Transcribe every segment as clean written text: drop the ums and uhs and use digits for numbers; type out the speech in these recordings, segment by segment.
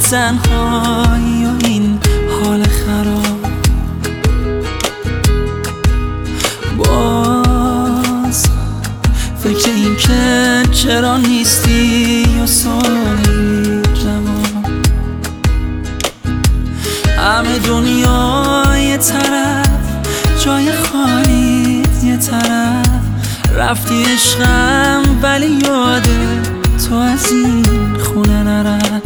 تنهایی و این حال خراب، باز فکر این که چرا نیستی و سوالی جواب. همه دنیا یه طرف، جای خالی یه طرف، رفتی عشقم ولی یاده تو از این خونه نرفت.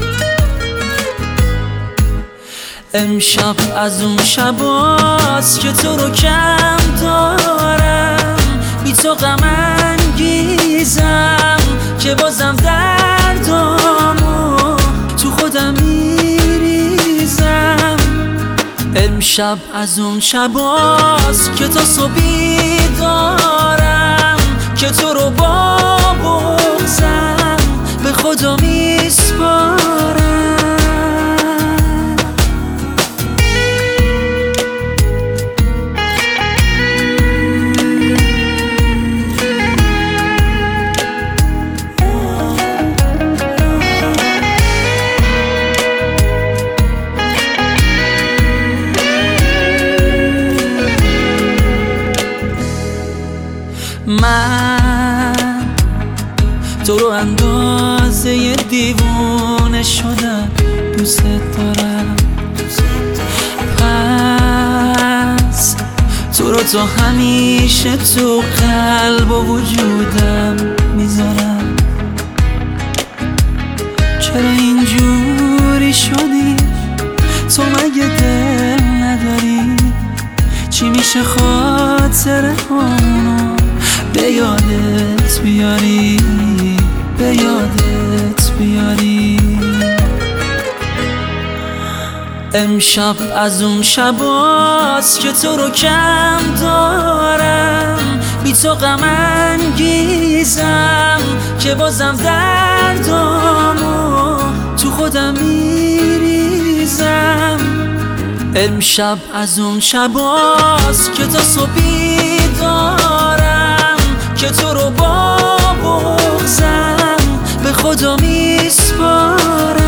امشب از اون شباست که تو رو کم دارم، بی تو غم انگیزم که بازم دردامو تو خودم میریزم. امشب از اون شباست که تا صبحی دارم که تو رو با بغضم به خدا میسپارم. من تو رو اندازه دیوونه شدم، دوست دارم. پس تو رو تا همیشه تو قلب و وجودم میذارم. چرا اینجوری شدی؟ تو مگه دل نداری؟ چی میشه خاطره هامونو به یادت بیاری، به یادت بیاری؟ امشب از اون شباست که تو رو کم دارم، بی تو غم انگیزم که بازم دردامو تو خودم میریزم. امشب از اون شباست که تا صبحی دارم که تو رو با بغضم به خدا میسپارم.